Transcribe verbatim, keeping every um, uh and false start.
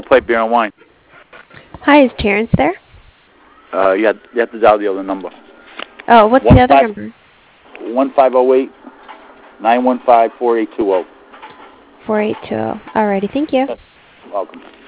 Plate Beer and Wine. Hi, is Terrence there? Uh, you have, you have to dial the other number. Oh, what's One the other five, number? one five zero eight nine one five four eight two zero. four eight two zero. Alrighty, thank you. Welcome.